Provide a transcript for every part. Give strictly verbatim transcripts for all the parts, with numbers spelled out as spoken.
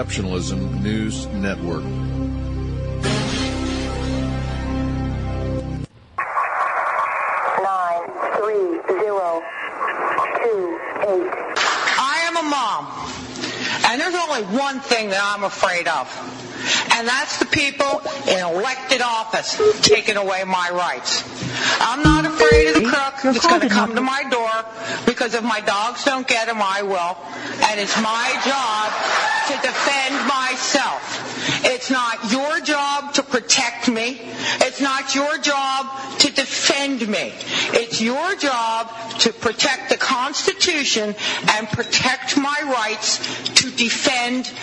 Exceptionalism News Network. Nine, three, zero, two, eight. I am a mom, and there's only one thing that I'm afraid of, and that's the people in elected office taking away my rights. I'm not afraid of the crook that's going to come to my door, because if my dogs don't get him, I will. And it's my job to defend myself. It's not your job to protect me. It's not your job to defend me. It's your job to protect the Constitution and protect my rights to defend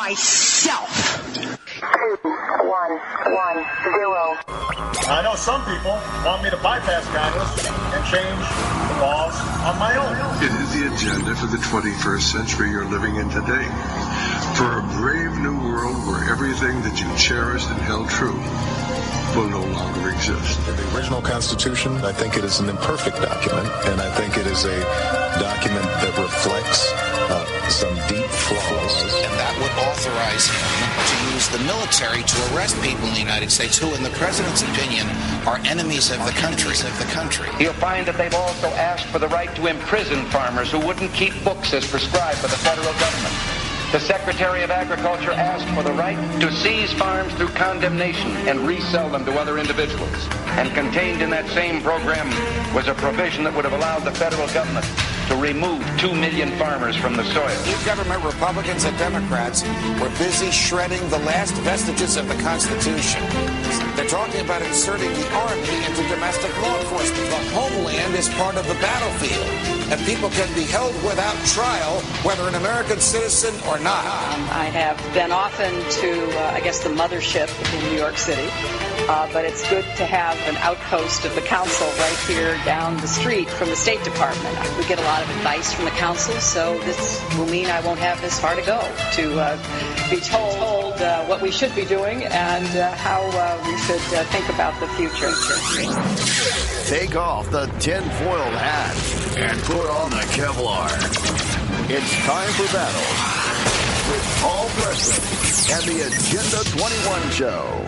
myself. Two, one, one, zero. I know some people want me to bypass Congress and change the laws on my own. It is the agenda for the twenty-first century you're living in today. For a brave new world where everything that you cherished and held true will no longer exist. The original Constitution, I think it is an imperfect document, and I think it is a document that reflects uh, some deep flaws. And that would authorize him to use the military to arrest people in the United States who, in the president's opinion, are enemies of the country. Of the country. You'll find that they've also asked for the right to imprison farmers who wouldn't keep books as prescribed by the federal government. The Secretary of Agriculture asked for the right to seize farms through condemnation and resell them to other individuals. And contained in that same program was a provision that would have allowed the federal government to remove two million farmers from the soil. New government, Republicans and Democrats, were busy shredding the last vestiges of the Constitution. They're talking about inserting the Army into domestic law enforcement. The homeland is part of the battlefield, and people can be held without trial, whether an American citizen or not. Um, I have been often to, uh, I guess, the mothership in New York City, uh, but it's good to have an outpost of the council right here down the street from the State Department. We get a lot of advice from the council, so this will mean I won't have this far to go to uh, be told uh, what we should be doing and uh, how uh, we should uh, think about the future. Take off the tinfoil hat and put on the Kevlar. It's time for battle with Paul Preston and the Agenda twenty-one Show.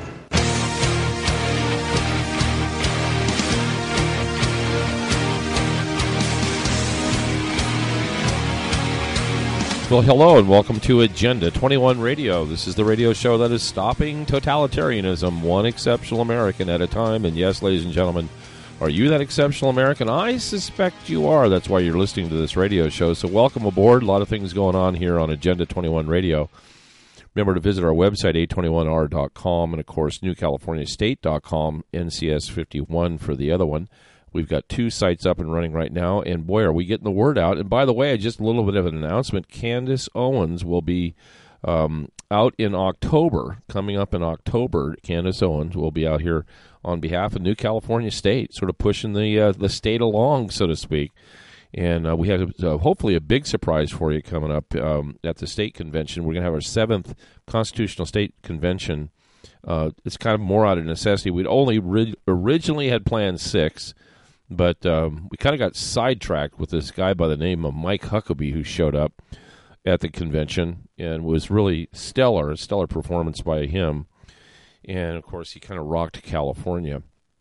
Well, hello and welcome to Agenda twenty-one Radio. This is the radio show that is stopping totalitarianism, one exceptional American at a time. And yes, ladies and gentlemen, are you that exceptional American? I suspect you are. That's why you're listening to this radio show. So welcome aboard. A lot of things going on here on Agenda twenty-one Radio. Remember to visit our website, A twenty-one R dot com, and, of course, New California State dot com, N C S fifty-one for the other one. We've got two sites up and running right now, and boy, are we getting the word out. And by the way, just a little bit of an announcement. Candace Owens will be um, out in October, coming up in October. Candace Owens will be out here on behalf of New California State, sort of pushing the uh, the state along, so to speak. And uh, we have uh, hopefully a big surprise for you coming up um, at the state convention. We're going to have our seventh Constitutional State Convention. Uh, it's kind of more out of necessity. We'd only ri- originally had planned six. But um, we kind of got sidetracked with this guy by the name of Mike Huckabee, who showed up at the convention and was really stellar, a stellar performance by him. And, of course, he kind of rocked California.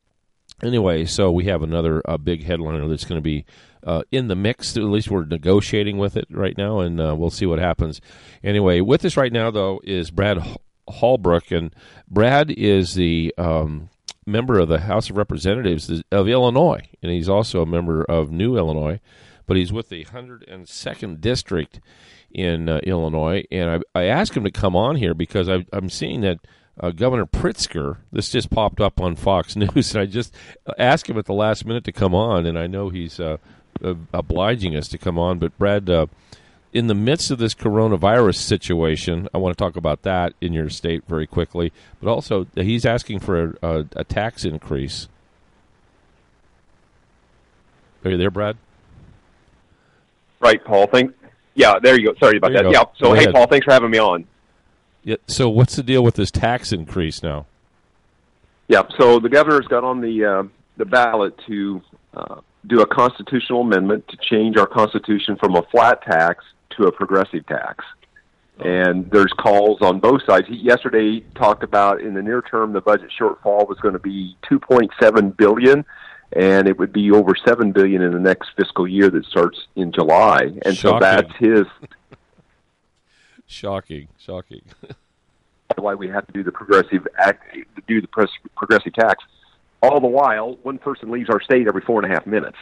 Anyway, so we have another uh, big headliner that's going to be uh, in the mix. At least we're negotiating with it right now, and uh, we'll see what happens. Anyway, with us right now, though, is Brad Holbrook. And Brad is the Um, member of the House of Representatives of Illinois, and he's also a member of New Illinois, but he's with the one hundred second District in uh, Illinois, and I, I asked him to come on here because I, I'm seeing that uh, Governor Pritzker, this just popped up on Fox News, and I just asked him at the last minute to come on, and I know he's uh, uh, obliging us to come on, but Brad, uh, in the midst of this coronavirus situation, I want to talk about that in your state very quickly, but also he's asking for a, a, a tax increase. Are you there, Brad? Right, Paul. Thank. Yeah, there you go. Sorry about that. Go. Yeah. So, go hey, ahead. Paul, thanks for having me on. Yeah. So, what's the deal with this tax increase now? Yeah. So, the governor's got on the uh, the ballot to uh, do a constitutional amendment to change our Constitution from a flat tax to a progressive tax. And there's calls on both sides. He yesterday talked about in the near term the budget shortfall was going to be two point seven billion dollars, and it would be over seven billion dollars in the next fiscal year that starts in July. And Shocking. so that's his. Shocking, shocking. Why we have to do the progressive act, to do the pres- progressive tax. All the while, one person leaves our state every four and a half minutes.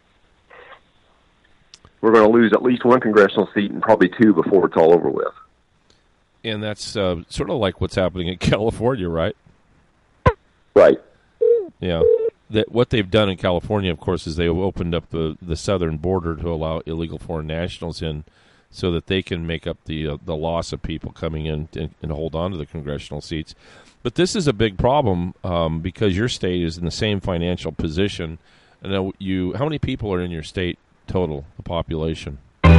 We're going to lose at least one congressional seat and probably two before it's all over with. And that's uh, sort of like what's happening in California, right? Right. Yeah. That what they've done in California, of course, is they've opened up the, the southern border to allow illegal foreign nationals in, so that they can make up the uh, the loss of people coming in and, and hold on to the congressional seats. But this is a big problem um, because your state is in the same financial position. I know you. How many people are in your state total? The population.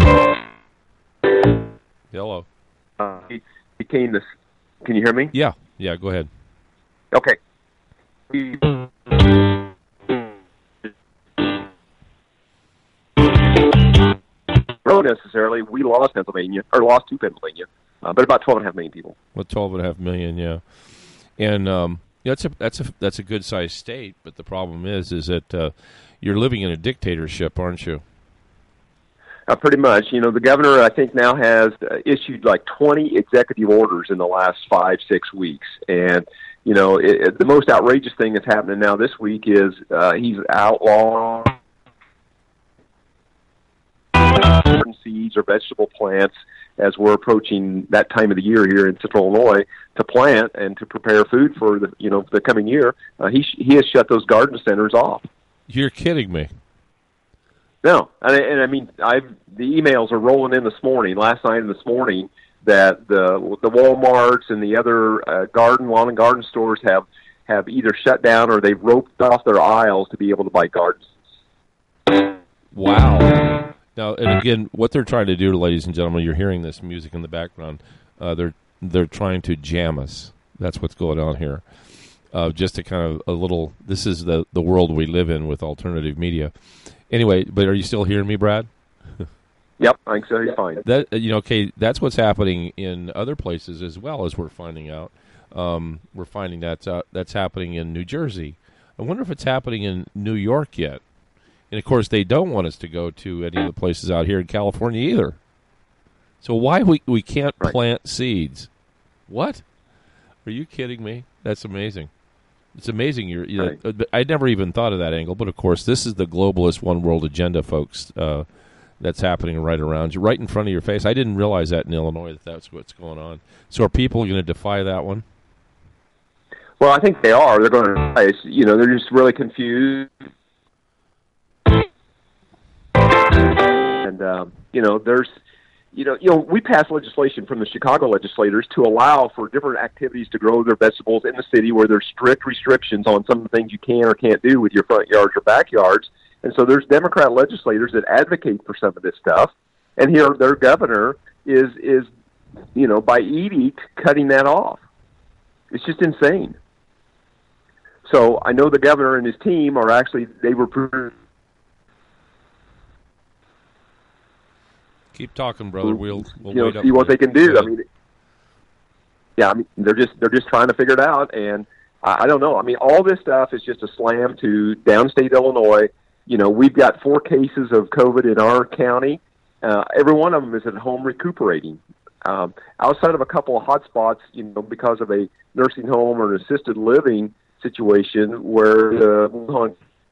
Hello. Uh, he became this. Can you hear me? Yeah. Yeah. Go ahead. Okay. He, Not necessarily. We lost Pennsylvania, or lost to Pennsylvania, uh, but about twelve and a half million people. Well, twelve and a half million, yeah, and um, yeah, that's a that's a that's a good sized state. But the problem is, is that uh, you're living in a dictatorship, aren't you? Uh, pretty much. You know, the governor, I think, now has uh, issued like twenty executive orders in the last five, six weeks, and you know, it, it, the most outrageous thing that's happening now this week is uh, he's outlawing seeds or vegetable plants as we're approaching that time of the year here in Central Illinois to plant and to prepare food for the you know the coming year. Uh, he sh- he has shut those garden centers off. You're kidding me. No, and, and I mean I've the emails are rolling in this morning, last night and this morning, that the the Walmarts and the other uh, garden lawn and garden stores have have either shut down or they've roped off their aisles to be able to buy gardens. Wow. Now, and again, what they're trying to do, ladies and gentlemen, you're hearing this music in the background. Uh, they're they're trying to jam us. That's what's going on here. Uh, just to kind of a little. This is the the world we live in with alternative media. Anyway, but are you still hearing me, Brad? Yep, I think so. You're fine. That you know, okay, that's what's happening in other places as well, as we're finding out. Um, we're finding that uh, that's happening in New Jersey. I wonder if it's happening in New York yet. And, of course, they don't want us to go to any of the places out here in California either. So why we we can't right. plant seeds? What? Are you kidding me? That's amazing. It's amazing. You're, you know, right. I never even thought of that angle. But, of course, this is the globalist one world agenda, folks, uh, that's happening right around you, right in front of your face. I didn't realize that in Illinois, that that's what's going on. So are people going to defy that one? Well, I think they are. They're going to, you know, they're just really confused. And, um, you know, there's, you know, you know, we passed legislation from the Chicago legislators to allow for different activities to grow their vegetables in the city where there's strict restrictions on some of the things you can or can't do with your front yards or backyards. And so there's Democrat legislators that advocate for some of this stuff. And here their governor is, is you know, by edict cutting that off. It's just insane. So I know the governor and his team are actually, they were... Keep talking, brother. We'll, we'll you know, wait up see what they can do. Good. I mean, yeah, I mean, they're just they're just trying to figure it out, and I, I don't know. I mean, all this stuff is just a slam to downstate Illinois. You know, we've got four cases of COVID in our county. Uh, every one of them is at home recuperating. Um, outside of a couple of hot spots, you know, because of a nursing home or an assisted living situation where the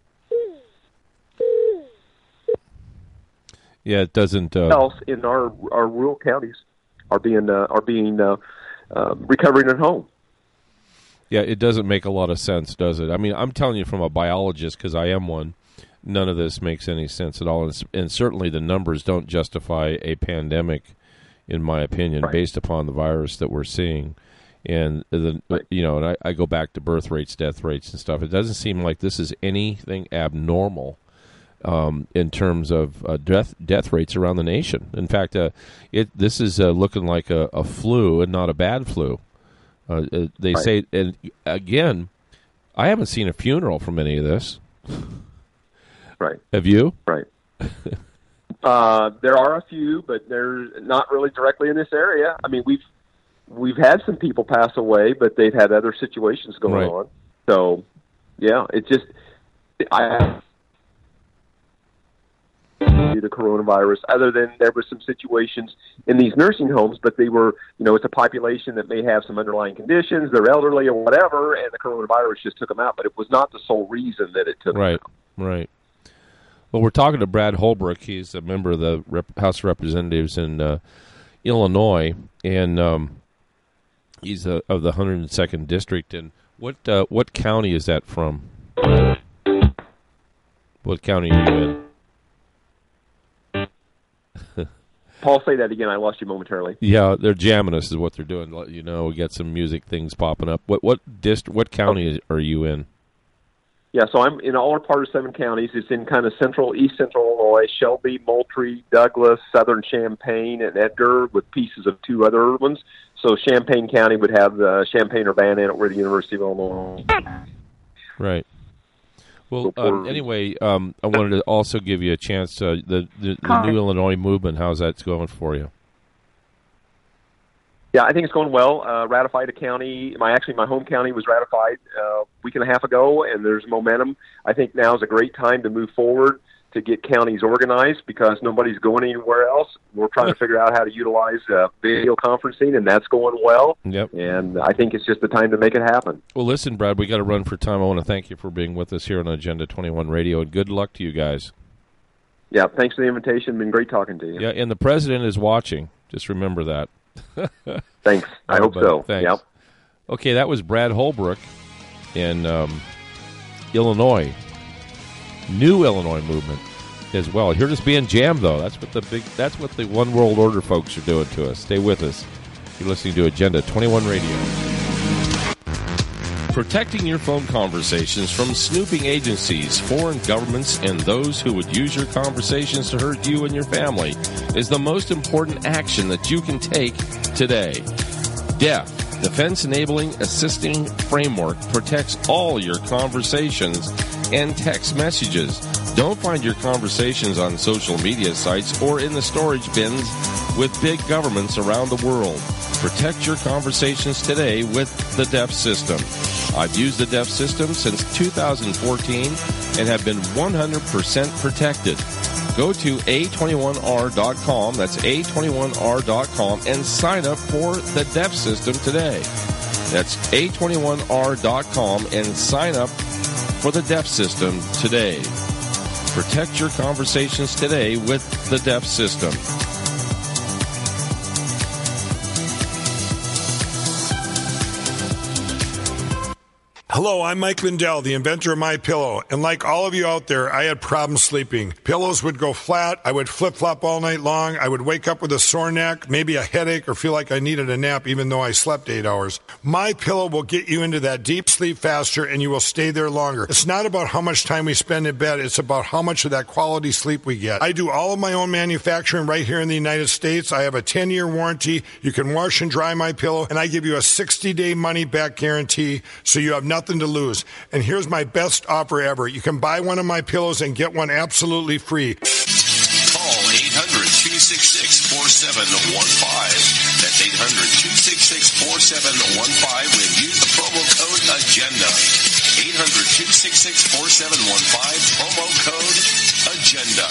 Yeah, it doesn't. Uh, else in our our rural counties are being uh, are being uh, uh, recovering at home. Yeah, it doesn't make a lot of sense, does it? I mean, I'm telling you from a biologist, because I am one. None of this makes any sense at all, and, and certainly the numbers don't justify a pandemic, in my opinion, right. based upon the virus that we're seeing. And the right. you know, and I, I go back to birth rates, death rates, and stuff. It doesn't seem like this is anything abnormal. Um, in terms of uh, death death rates around the nation. In fact, uh, it this is uh, looking like a, a flu and not a bad flu. Uh, uh, they right. say, and again, I haven't seen a funeral from any of this. Right. Have you? Right. Uh, there are a few, but they're not really directly in this area. I mean, we've we've had some people pass away, but they've had other situations going Right. on. So, yeah, it's just I due to coronavirus. Other than there were some situations in these nursing homes, but they were, you know, it's a population that may have some underlying conditions. They're elderly or whatever, and the coronavirus just took them out. But it was not the sole reason that it took Right, them out. right. Well, we're talking to Brad Holbrook. He's a member of the Rep- House of Representatives in uh, Illinois, and um, he's uh, of the one hundred second District. And what uh, what county is that from? What county are you in? Paul, say that again. I lost you momentarily. Yeah, they're jamming us is what they're doing. You know, we got some music things popping up. What what district? What county are you in? Yeah, so I'm in all part of seven counties. It's in kind of central, east central Illinois, Shelby, Moultrie, Douglas, southern Champaign, and Edgar, with pieces of two other ones. So Champaign County would have the Champaign-Urbana, where the University of Illinois. Right. Well, um, anyway, um, I wanted to also give you a chance. Uh, the the, the New Illinois movement, how's that going for you? Yeah, I think it's going well. Uh, ratified a county. My actually, my home county was ratified uh, a week and a half ago, and there's momentum. I think now is a great time to move forward to get counties organized because nobody's going anywhere else. We're trying to figure out how to utilize uh, video conferencing, and that's going well. Yep. And I think it's just the time to make it happen. Well, listen, Brad, we got to run for time. I want to thank you for being with us here on Agenda twenty-one Radio, and good luck to you guys. Yeah, thanks for the invitation. Been great talking to you. Yeah, and the president is watching. Just remember that. Thanks. I hope so. Thanks. Yep. Okay, that was Brad Holbrook in um, Illinois. New Illinois movement as well. You're just being jammed, though. That's what the big. That's what the One World Order folks are doing to us. Stay with us. You're listening to Agenda twenty-one Radio. Protecting your phone conversations from snooping agencies, foreign governments, and those who would use your conversations to hurt you and your family is the most important action that you can take today. D E F, Defense Enabling Assisting Framework, protects all your conversations and text messages. Don't find your conversations on social media sites or in the storage bins with big governments around the world. Protect your conversations today with the D E F system. I've used the D E F system since two thousand fourteen and have been one hundred percent protected. Go to A twenty-one R dot com, that's A twenty-one R dot com, and sign up for the D E F system today. That's A twenty-one R dot com and sign up for the D E F system today. Protect your conversations today with the D E F system. Hello, I'm Mike Lindell, the inventor of MyPillow, and like all of you out there, I had problems sleeping. Pillows would go flat, I would flip-flop all night long, I would wake up with a sore neck, maybe a headache, or feel like I needed a nap even though I slept eight hours. MyPillow will get you into that deep sleep faster, and you will stay there longer. It's not about how much time we spend in bed, it's about how much of that quality sleep we get. I do all of my own manufacturing right here in the United States. I have a ten-year warranty. You can wash and dry MyPillow, and I give you a sixty-day money-back guarantee, so you have nothing to lose. And here's my best offer ever. You can buy one of my pillows and get one absolutely free. Call eight hundred, two six six, four seven one five. That's eight hundred, two six six, four seven one five and use the promo code AGENDA. eight hundred, two six six, four seven one five, promo code AGENDA.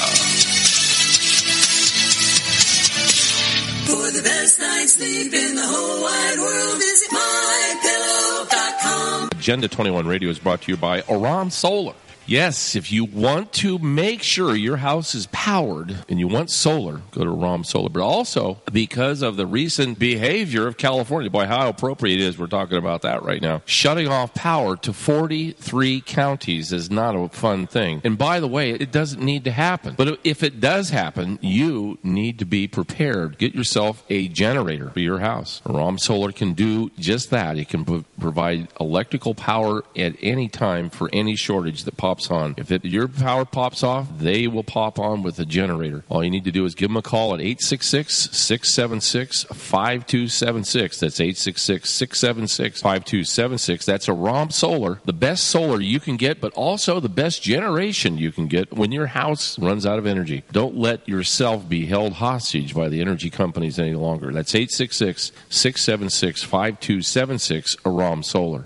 For the best night's sleep in the whole wide world, visit my pillow dot com. Agenda twenty-one Radio is brought to you by Aram Solar. Yes, if you want to make sure your house is powered and you want solar, go to Aram Solar. But also, because of the recent behavior of California, boy, how appropriate it is we're talking about that right now. Shutting off power to forty-three counties is not a fun thing. And by the way, it doesn't need to happen. But if it does happen, you need to be prepared. Get yourself a generator for your house. Aram Solar can do just that. It can p- provide electrical power at any time for any shortage that pops pops on. If it, your power pops off, they will pop on with the generator. All you need to do is give them a call at eight six six, six seven six, five two seven six. That's eight six six, six seven six, five two seven six. That's a ROM Solar, the best solar you can get, but also the best generation you can get when your house runs out of energy. Don't let yourself be held hostage by the energy companies any longer. That's eight six six, six seven six, five two seven six, a ROM Solar.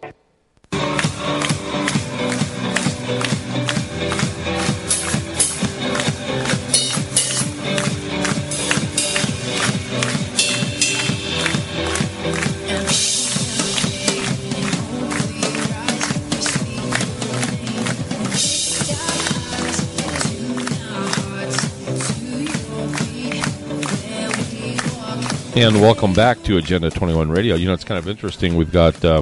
And welcome back to Agenda twenty-one Radio. You know, it's kind of interesting. We've got, um,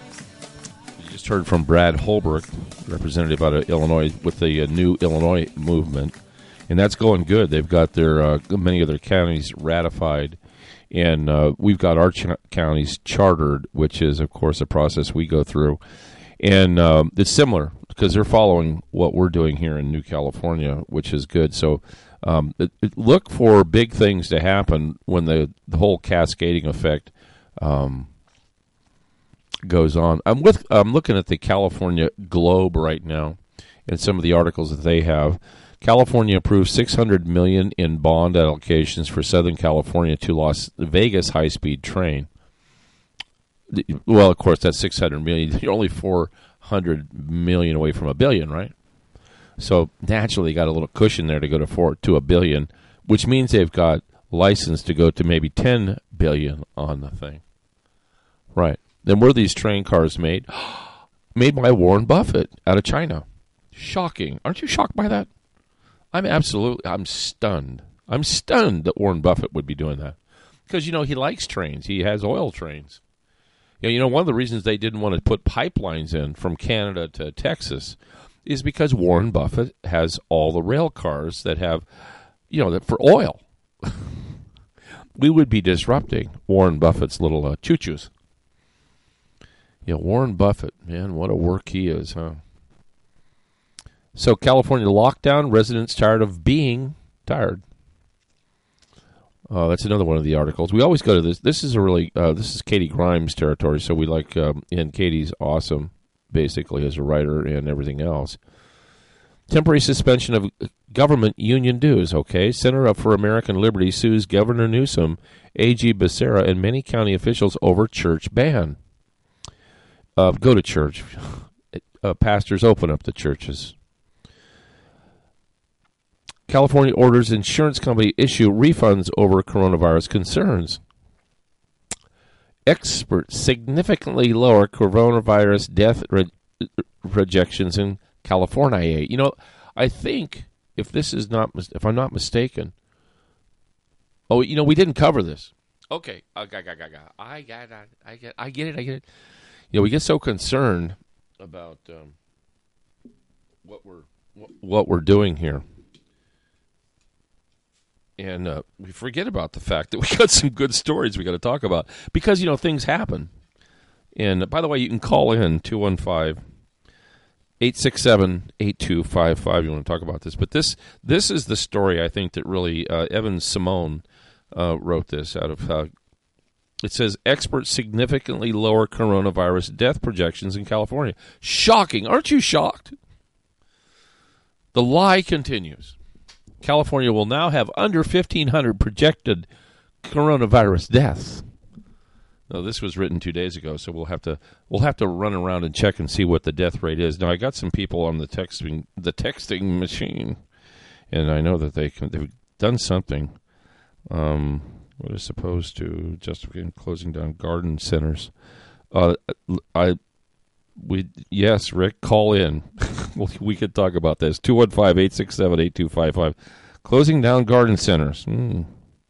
you just heard from Brad Holbrook, representative out of Illinois, with the uh, new Illinois movement. And that's going good. They've got their uh, many of their counties ratified. And uh, we've got our ch- counties chartered, which is, of course, a process we go through. And um, it's similar because they're following what we're doing here in New California, which is good. So Um, it, it, look for big things to happen when the, the whole cascading effect um, goes on. I'm with. I'm looking at the California Globe right now, and some of the articles that they have. California approved six hundred million dollars in bond allocations for Southern California to Las Vegas high-speed train. Well, of course, that's six hundred million dollars. You're only four hundred million dollars away from a billion, right? So naturally, got a little cushion there to go to four to a billion, which means they've got license to go to maybe ten billion on the thing. Right. Then were these train cars made? Made by Warren Buffett out of China. Shocking. Aren't you shocked by that? I'm absolutely, I'm stunned. I'm stunned that Warren Buffett would be doing that. Because, you know, he likes trains. He has oil trains. You know, you know, one of the reasons they didn't want to put pipelines in from Canada to Texas is because Warren Buffett has all the rail cars that have, you know, that for oil. We would be disrupting Warren Buffett's little uh, choo-choos. Yeah, Warren Buffett, man, what a work he is, huh? So California lockdown, residents tired of being tired. Uh, that's another one of the articles. We always go to this. This is a really, uh, this is Katie Grimes territory, so we like, um, and Katie's awesome, basically, as a writer and everything else. Temporary suspension of government union dues, okay? Center for American Liberty sues Governor Newsom, A G Becerra, and many county officials over church ban. Uh, go to church. Uh, pastors, open up the churches. California orders insurance company issue refunds over coronavirus concerns. Experts significantly lower coronavirus death re- projections in California. You know, I think if this is not, if I'm not mistaken, oh, you know, we didn't cover this. Okay, I got, I got, I got, I get, I get it, I get it. You know, we get so concerned about um, what we're what we're doing here, and uh, we forget about the fact that we got some good stories we got to talk about because, you know, things happen. And uh, by the way, you can call in two one five, eight six seven, eight two five five. You want to talk about this, but this this is the story I think that really uh, Evan Simone uh, wrote this out of. Uh, it says experts significantly lower coronavirus death projections in California. Shocking! Aren't you shocked? The lie continues. California will now have under fifteen hundred projected coronavirus deaths. Now, this was written two days ago, so we'll have to we'll have to run around and check and see what the death rate is. Now, I got some people on the texting the texting machine, and I know that they can, they've done something. Um, what is supposed to justify closing down garden centers? Uh, I we yes, Rick, call in. We could talk about this. two one five, eight six seven, eight two five five. Closing down garden centers. Hmm.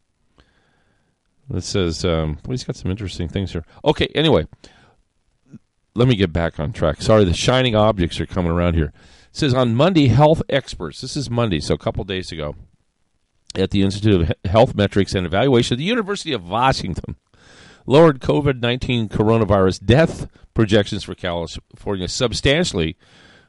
It says, um, well, he's got some interesting things here. Okay, anyway, let me get back on track. Sorry, the shining objects are coming around here. It says, on Monday, health experts, this is Monday, so a couple days ago, at the Institute of Health Metrics and Evaluation at the University of Washington, lowered COVID nineteen coronavirus death projections for California substantially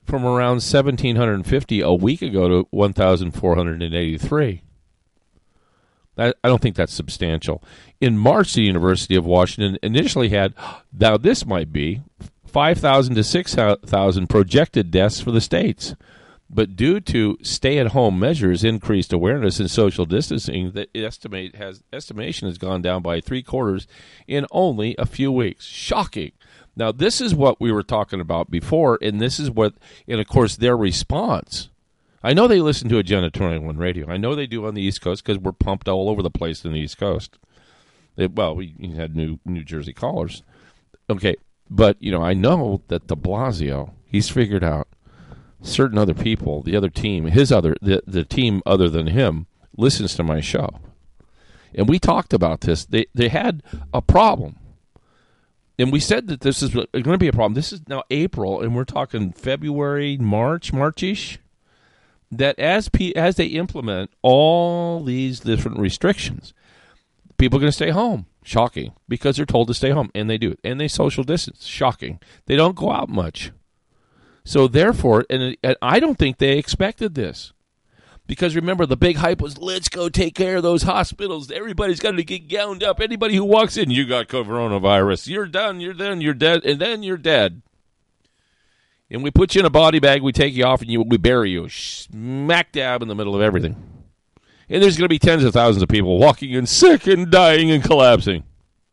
from around one thousand seven hundred fifty a week ago to one thousand four hundred eighty-three. I, I don't think that's substantial. In March, the University of Washington initially had, now this might be, five thousand to six thousand projected deaths for the states. But due to stay-at-home measures, increased awareness, and social distancing, the estimate has estimation has gone down by three quarters in only a few weeks. Shocking. Now, this is what we were talking about before, and this is what, and of course, their response. I know they listen to Agenda twenty-one Radio. I know they do on the East Coast because we're pumped all over the place in the East Coast. It, well, we had New New Jersey callers. Okay, but, you know, I know that de Blasio, he's figured out certain other people, the other team, his other, the, the team other than him, listens to my show. And we talked about this. They they had a problem. And we said that this is going to be a problem. This is now April, and we're talking February, March, March-ish, that as P, as they implement all these different restrictions, people are going to stay home. Shocking. Because they're told to stay home, and they do it. And they social distance. Shocking. They don't go out much. So therefore, and, and I don't think they expected this. Because remember, the big hype was, let's go take care of those hospitals. Everybody's got to get gowned up. Anybody who walks in, you got coronavirus. You're done, you're done, you're dead, and then you're dead. And we put you in a body bag, we take you off, and you, we bury you smack dab in the middle of everything. And there's going to be tens of thousands of people walking in sick and dying and collapsing.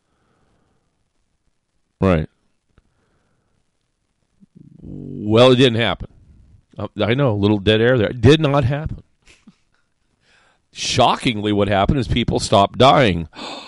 Right. Well, it didn't happen. I know, a little dead air there. It did not happen. Shockingly, what happened is people stopped dying.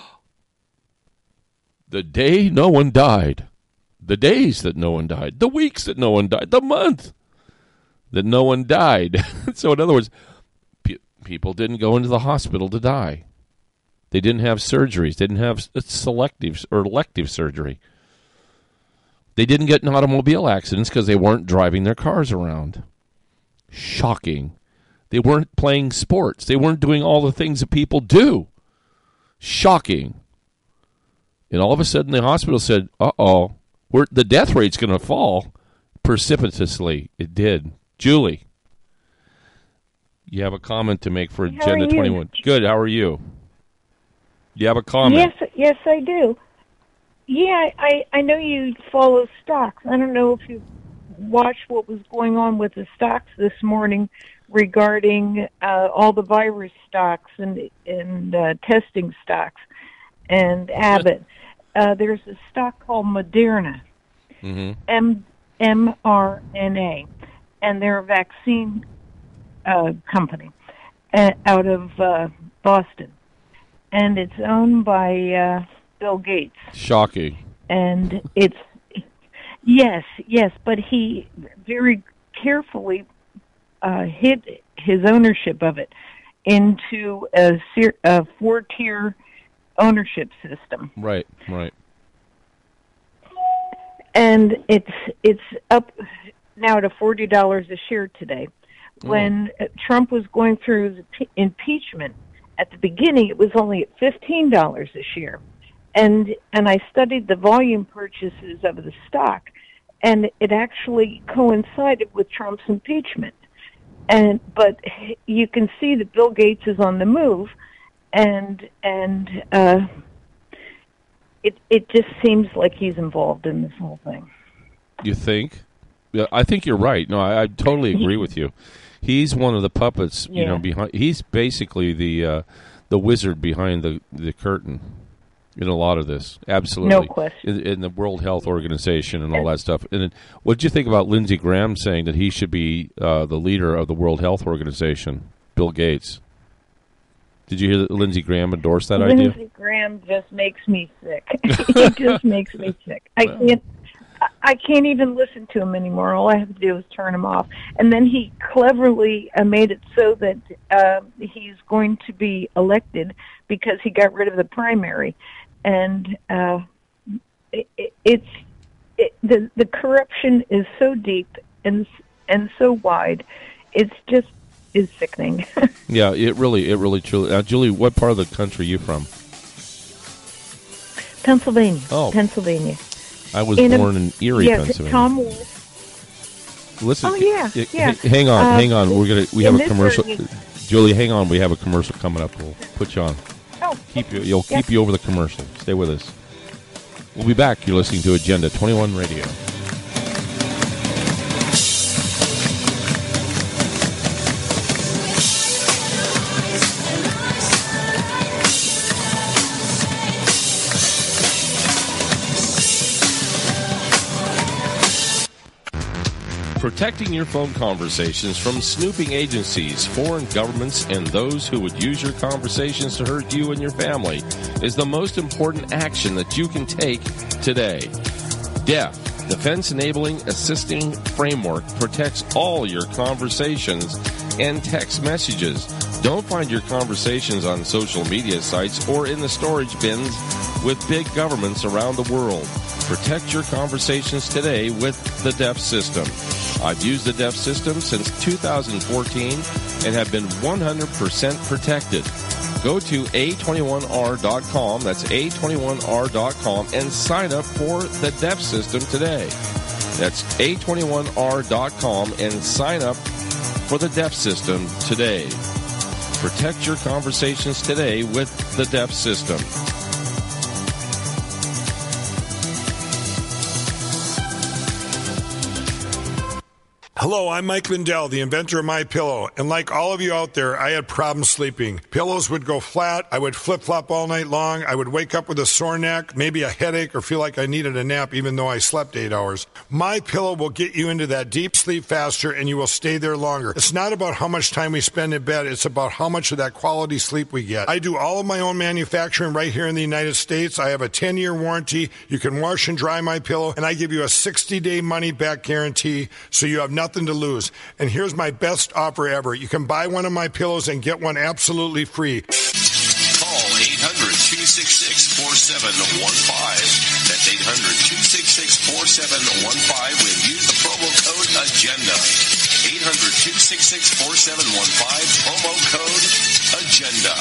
The day no one died. The days that no one died. The weeks that no one died. The month that no one died. So, in other words, pe- people didn't go into the hospital to die. They didn't have surgeries. They didn't have selective or elective surgery. They didn't get in automobile accidents because they weren't driving their cars around. Shocking. They weren't playing sports. They weren't doing all the things that people do. Shocking. And all of a sudden the hospital said, uh-oh, we're, the death rate's going to fall precipitously. It did. Julie, you have a comment to make for Agenda twenty-one. Good. How are you? You have a comment? Yes, yes, I do. Yeah, I, I know you follow stocks. I don't know if you watched what was going on with the stocks this morning regarding uh, all the virus stocks and, and uh, testing stocks and Abbott. Uh, there's a stock called Moderna, mm-hmm. M- M R N A, and they're a vaccine uh, company uh, out of uh, Boston. And it's owned by uh, Bill Gates. Shocking. And it's, yes, yes, but he very carefully uh, hid his ownership of it into a, ser- a four-tier ownership system. Right, right. And it's it's up now to forty dollars a share today. Mm. When Trump was going through his p- impeachment, at the beginning it was only at fifteen dollars a share. And and I studied the volume purchases of the stock, and it actually coincided with Trump's impeachment. And but you can see that Bill Gates is on the move, and and uh, it it just seems like he's involved in this whole thing. You think? Yeah, I think you're right. No, I, I totally agree with you. He's one of the puppets, you yeah. know, behind. He's basically the uh, the wizard behind the, the curtain in a lot of this. Absolutely, no question. In, in the World Health Organization and all that stuff. And what did you think about Lindsey Graham saying that he should be uh, the leader of the World Health Organization? Bill Gates. Did you hear that Lindsey Graham endorsed that Lindsey idea? Lindsey Graham just makes me sick. He just makes me sick. I can't. I can't even listen to him anymore. All I have to do is turn him off. And then he cleverly uh, made it so that uh, he's going to be elected because he got rid of the primary. And uh, it, it, it's it, the the corruption is so deep and and so wide. It's just is sickening. Yeah, it really, it really, truly. Uh, Julie, what part of the country are you from? Pennsylvania. Oh, Pennsylvania. I was in born a, in Erie, yeah, Pennsylvania. Tom Wolfe. listen. Oh, yeah, h- yeah. h- hang on, Uh, hang on. We're gonna we in have a this commercial. area- Julie, hang on. We have a commercial coming up. We'll put you on. Oh, keep you. You'll yeah. keep you over the commercial. Stay with us. We'll be back. You're listening to Agenda twenty-one Radio. Protecting your phone conversations from snooping agencies, foreign governments, and those who would use your conversations to hurt you and your family is the most important action that you can take today. D E F, Defense Enabling Assisting Framework, protects all your conversations and text messages. Don't find your conversations on social media sites or in the storage bins with big governments around the world. Protect your conversations today with the D E F system. I've used the D E F system since two thousand fourteen and have been one hundred percent protected. Go to A twenty-one R dot com, that's A twenty-one R dot com, and sign up for the D E F system today. That's A twenty-one R dot com and sign up for the D E F system today. Protect your conversations today with the D E F system. Hello, I'm Mike Lindell, the inventor of MyPillow, and like all of you out there, I had problems sleeping. Pillows would go flat, I would flip-flop all night long, I would wake up with a sore neck, maybe a headache, or feel like I needed a nap even though I slept eight hours. MyPillow will get you into that deep sleep faster, and you will stay there longer. It's not about how much time we spend in bed, it's about how much of that quality sleep we get. I do all of my own manufacturing right here in the United States. I have a ten-year warranty. You can wash and dry MyPillow, and I give you a sixty-day money-back guarantee, so you have nothing to lose. And here's my best offer ever. You can buy one of my pillows and get one absolutely free. Call eight hundred, two six six, four seven one five. That's eight hundred, two six six, four seven one five when use the promo code AGENDA. eight hundred, two six six, four seven one five, promo code AGENDA.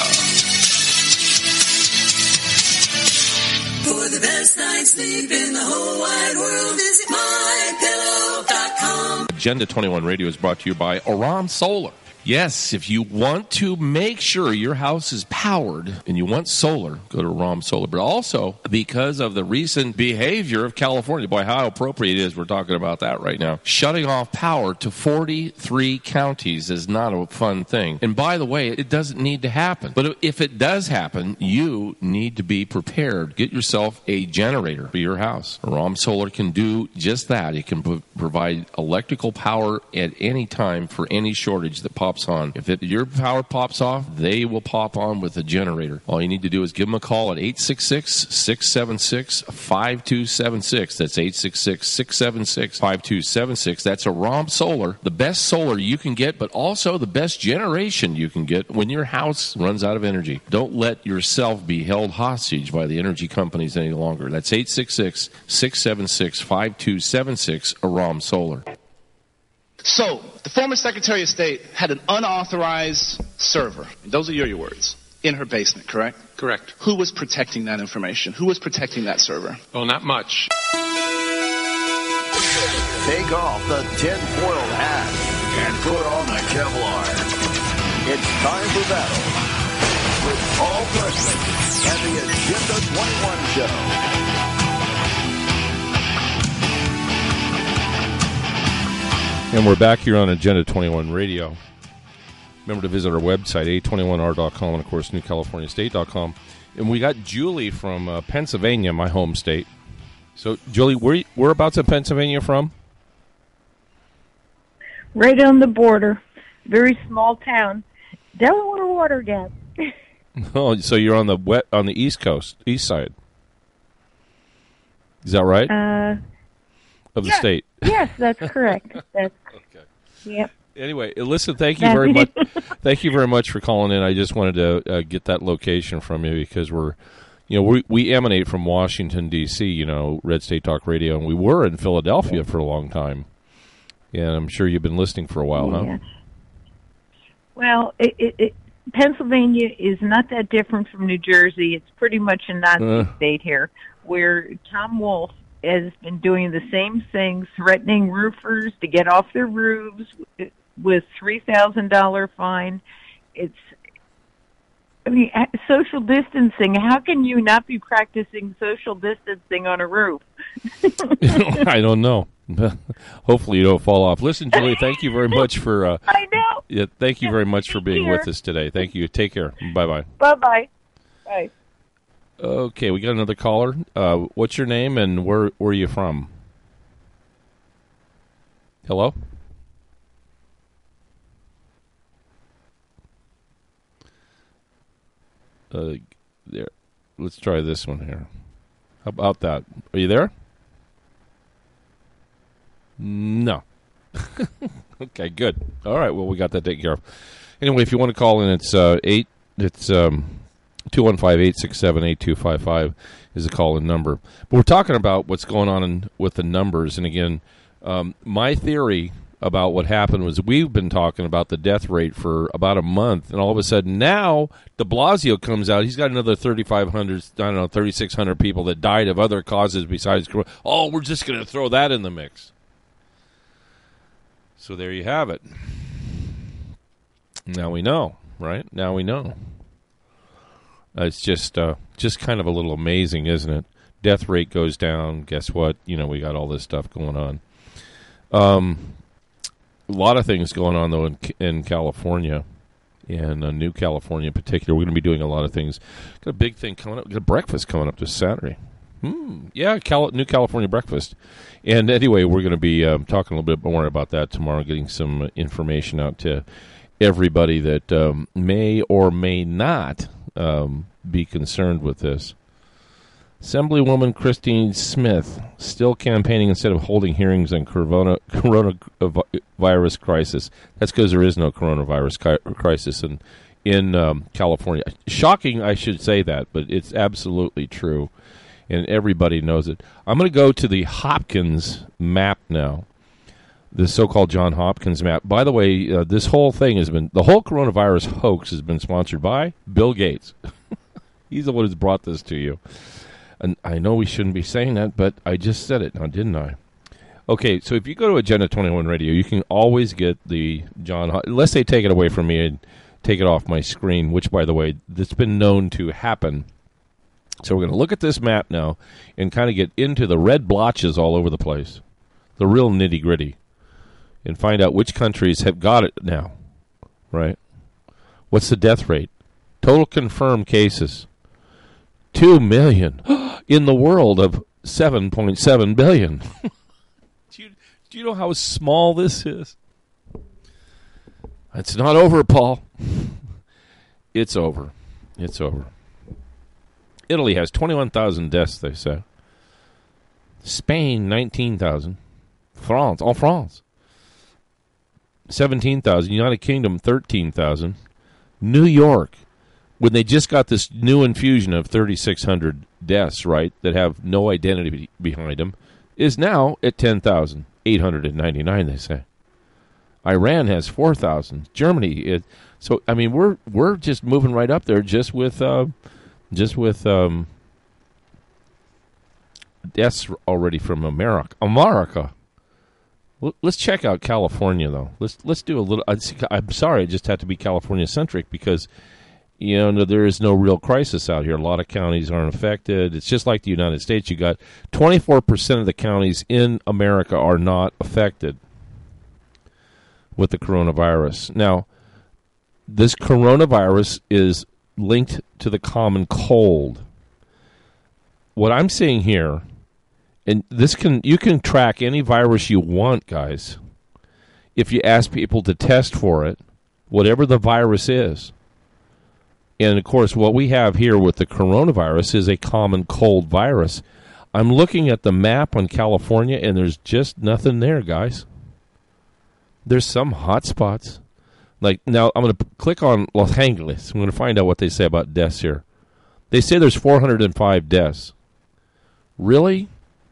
For the best night's sleep in the whole wide world, visit my pillow dot com. Agenda twenty-one Radio is brought to you by Aram Solar. Yes, if you want to make sure your house is powered and you want solar, go to Aram Solar. But also, because of the recent behavior of California, boy, how appropriate it is we're talking about that right now. Shutting off power to forty-three counties is not a fun thing. And by the way, it doesn't need to happen. But if it does happen, you need to be prepared. Get yourself a generator for your house. Aram Solar can do just that. It can pro- provide electrical power at any time for any shortage that pops on. If it, your power pops off, they will pop on with a generator. All you need to do is give them a call at eight six six, six seven six, five two seven six. That's eight six six, six seven six, five two seven six. That's Aram Solar, the best solar you can get, but also the best generation you can get when your house runs out of energy. Don't let yourself be held hostage by the energy companies any longer. That's eight six six, six seven six, five two seven six, Aram Solar. So, the former Secretary of State had an unauthorized server, those are your, your words, in her basement, correct? Correct. Who was protecting that information? Who was protecting that server? Well, not much. Take off the tinfoil hat and put on the Kevlar. It's time for battle with Paul Preston and the Agenda twenty-one Show. And we're back here on Agenda twenty-one Radio. Remember to visit our website, A twenty-one R dot com, and, of course, New California State dot com. And we got Julie from uh, Pennsylvania, my home state. So, Julie, where, whereabouts in Pennsylvania from? Right on the border. Very small town. Delaware Water Gap. Oh, so you're on the wet, on the East Coast, east side. Is that right? Uh, of the yeah, state. Yes, that's correct. That's okay. Yep. Anyway, listen, thank you very much. Thank you very much for calling in. I just wanted to uh, get that location from you because we're, you know, we we emanate from Washington D C. You know, Red State Talk Radio, and we were in Philadelphia for a long time. And I'm sure you've been listening for a while, yeah. huh? Well, it, it, it, Pennsylvania is not that different from New Jersey. It's pretty much a Nazi Uh. state here, where Tom Wolfe has been doing the same thing, threatening roofers to get off their roofs with three thousand dollars fine. It's, I mean, social distancing. How can you not be practicing social distancing on a roof? I don't know. Hopefully you don't fall off. Listen, Julie, thank you very much for. Uh, I know. Yeah, thank you very much for being with us today. Thank you. Take care. Bye bye. Bye bye. Bye. Okay, we got another caller. Uh, what's your name and where where are you from? Hello? Uh, there. Let's try this one here. How about that? Are you there? No. Okay, good. All right, well, we got that taken care of. Anyway, if you want to call in, it's uh, eight. It's um, two one five, eight six seven, eight two five five is the call-in number. But we're talking about what's going on in, with the numbers. And again, um, my theory about what happened was we've been talking about the death rate for about a month, and all of a sudden now de Blasio comes out. He's got another thirty-five hundred, I don't know, thirty-six hundred people that died of other causes besides corona. Oh, we're just going to throw that in the mix. So there you have it. Now we know, right? Now we know. Uh, it's just uh, just kind of a little amazing, isn't it? Death rate goes down. Guess what? You know, we got all this stuff going on. Um, a lot of things going on, though, in, in California, and uh, New California in particular. We're going to be doing a lot of things. Got a big thing coming up. Got a breakfast coming up this Saturday. Hmm. Yeah, Cal- New California breakfast. And anyway, we're going to be um, talking a little bit more about that tomorrow, getting some information out to everybody that um, may or may not um, be concerned with this. Assemblywoman Christine Smith still campaigning instead of holding hearings on corona, coronavirus crisis. That's because there is no coronavirus crisis in, in um, California. Shocking, I should say that, but it's absolutely true. And everybody knows it. I'm going to go to the Hopkins map now, the so-called John Hopkins map. By the way, uh, this whole thing has been, the whole coronavirus hoax has been sponsored by Bill Gates. He's the one who's brought this to you. And I know we shouldn't be saying that, but I just said it now, didn't I? Okay, so if you go to Agenda twenty-one Radio, you can always get the John Hopkins, unless they take it away from me and take it off my screen, which, by the way, that's been known to happen. So we're going to look at this map now and kind of get into the red blotches all over the place, the real nitty-gritty, and find out which countries have got it now, right? What's the death rate? Total confirmed cases, two million in the world of seven point seven billion. do, you, do you know how small this is? It's not over, Paul. It's over. It's over. Italy has twenty-one thousand deaths, they say. Spain, nineteen thousand. France, en France, seventeen thousand. United Kingdom, thirteen thousand. New York, when they just got this new infusion of thirty-six hundred deaths, right, that have no identity behind them, is now at ten thousand eight hundred ninety-nine, they say. Iran has four thousand. Germany, it, so, I mean, we're we're just moving right up there just with... Uh, Just with um, deaths already from America. America. Let's check out California, though. Let's let's do a little. I'm sorry, I just had to be California centric because you know there is no real crisis out here. A lot of counties aren't affected. It's just like the United States. You got twenty-four percent of the counties in America are not affected with the coronavirus. Now, this coronavirus is linked to the common cold. What I'm seeing here, and this can you can track any virus you want, guys, if you ask people to test for it, whatever the virus is. And, of course, what we have here with the coronavirus is a common cold virus. I'm looking at the map on California, and there's just nothing there, guys. There's some hot spots. Like, now, I'm going to click on Los Angeles. I'm going to find out what they say about deaths here. They say there's four hundred five deaths. Really?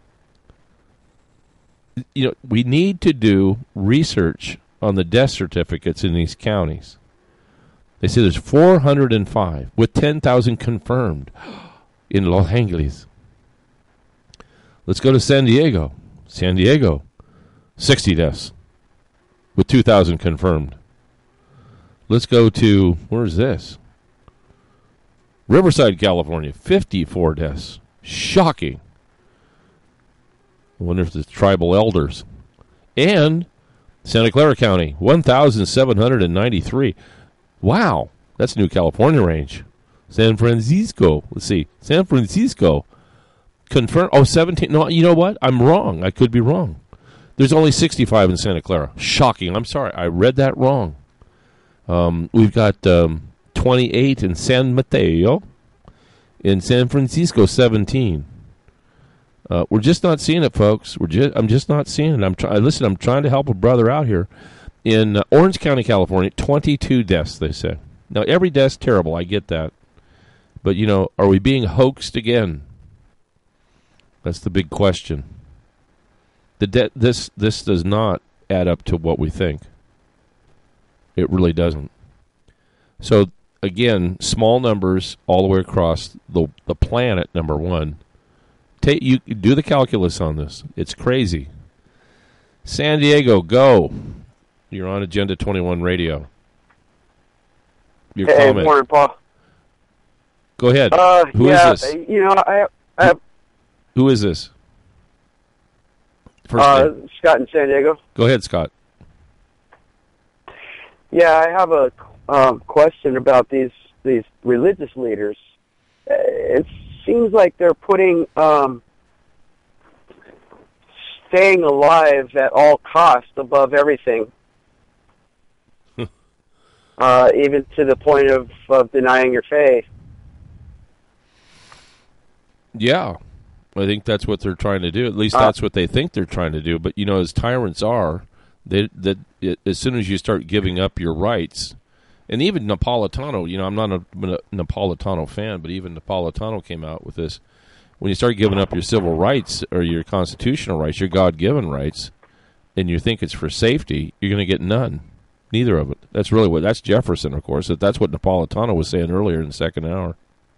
You know, we need to do research on the death certificates in these counties. They say there's four hundred five with ten thousand confirmed in Los Angeles. Let's go to San Diego. San Diego, sixty deaths with two thousand confirmed. Let's go to, where's this? Riverside, California, fifty-four deaths. Shocking. I wonder if it's tribal elders. And Santa Clara County, one thousand seven hundred ninety-three. Wow, that's New California range. San Francisco, let's see, San Francisco, confirmed, oh, seventeen, no, you know what? I'm wrong. I could be wrong. There's only sixty-five in Santa Clara. Shocking. I'm sorry. I read that wrong. Um, we've got um, twenty-eight in San Mateo. In San Francisco, seventeen. Uh, we're just not seeing it, folks. We're just, I'm just not seeing it. I'm trying. Listen, I'm trying to help a brother out here. In uh, Orange County, California, twenty-two deaths, they say. Now, every death's terrible. I get that. But, you know, are we being hoaxed again? That's the big question. The de- this this does not add up to what we think. It really doesn't. So, again, small numbers all the way across the the planet, number one. Take you do the calculus on this. It's crazy. San Diego, go. You're on Agenda twenty-one Radio. Your hey, comment. Morning, Paul. Go ahead. Uh, Who yeah, is this? You know, I, I Who is this? First uh, name. Scott in San Diego. Go ahead, Scott. Yeah, I have a um, question about these these religious leaders. Uh, It seems like they're putting um, staying alive at all costs above everything, uh, even to the point of, of denying your faith. Yeah, I think that's what they're trying to do. At least that's what they think they're trying to do. But, you know, as tyrants are, they, that it, as soon as you start giving up your rights, and even Napolitano, you know, I'm not a, a Napolitano fan, but even Napolitano came out with this. When you start giving up your civil rights or your constitutional rights, your God-given rights, and you think it's for safety, you're going to get none. Neither of it. That's really what, that's Jefferson, of course. That's what Napolitano was saying earlier in the second hour.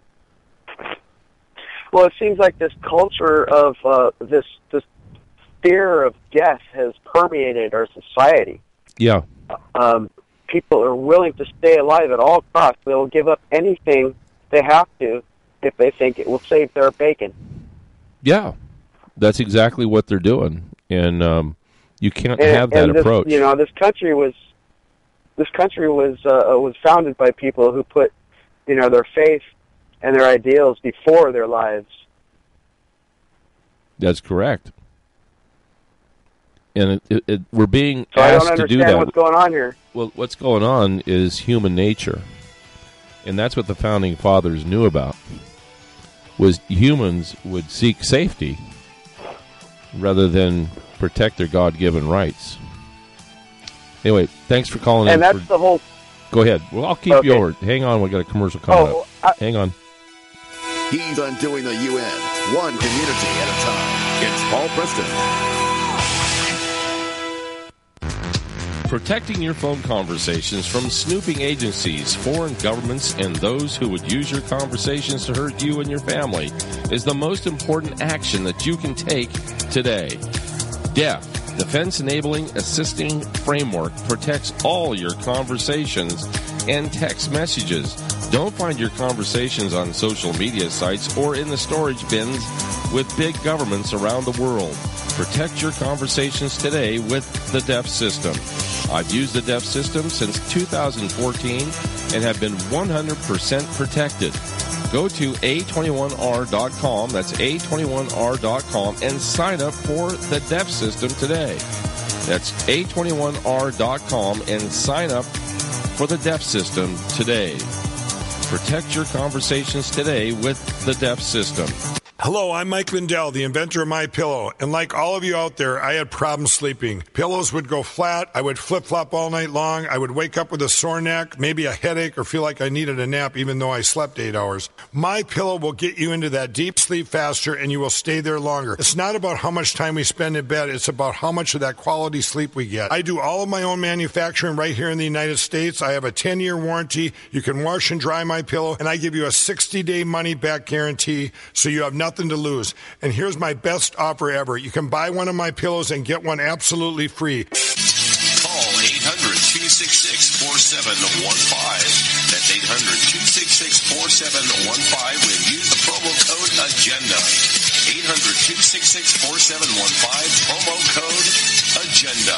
Well, it seems like this culture of uh, this this fear of death has permeated our society. Yeah. Um, people are willing to stay alive at all costs. They will give up anything they have to if they think it will save their bacon. Yeah, that's exactly what they're doing, and um, you can't And, have that and this, approach. You know, this country was this country was uh, was founded by people who put, you know, their faith and their ideals before their lives. That's correct. And it, it, it, we're being So I don't asked to do understand that. what's going on here. Well, what's going on is human nature. And that's what the Founding Fathers knew about, was humans would seek safety rather than protect their God-given rights. Anyway, thanks for calling And in. that's for, the whole... Go ahead. Well, I'll keep Okay. you over. Hang on, we got a commercial coming Oh, up. I- Hang on. He's undoing the U N, one community at a time. It's Paul Preston. Protecting your phone conversations from snooping agencies, foreign governments, and those who would use your conversations to hurt you and your family is the most important action that you can take today. D E F, Defense Enabling Assisting Framework, protects all your conversations and text messages. Don't find your conversations on social media sites or in the storage bins with big governments around the world. Protect your conversations today with the D E F system. I've used the D E F system since two thousand fourteen and have been one hundred percent protected. Go to A twenty-one R dot com, that's A twenty-one R dot com, and sign up for the D E F system today. That's A twenty-one R dot com and sign up for the D E F system today. Protect your conversations today with the D E F system. Hello, I'm Mike Lindell, the inventor of MyPillow, and like all of you out there, I had problems sleeping. Pillows would go flat, I would flip-flop all night long, I would wake up with a sore neck, maybe a headache, or feel like I needed a nap even though I slept eight hours. MyPillow will get you into that deep sleep faster, and you will stay there longer. It's not about how much time we spend in bed, it's about how much of that quality sleep we get. I do all of my own manufacturing right here in the United States. I have a ten-year warranty. You can wash and dry MyPillow, and I give you a sixty-day money-back guarantee, so you have nothing nothing to lose. And here's my best offer ever. You can buy one of my pillows and get one absolutely free. Call eight hundred, two six six, four seven one five. That's eight hundred, two six six, four seven one five when use the promo code AGENDA. eight hundred, two six six, four seven one five, promo code AGENDA.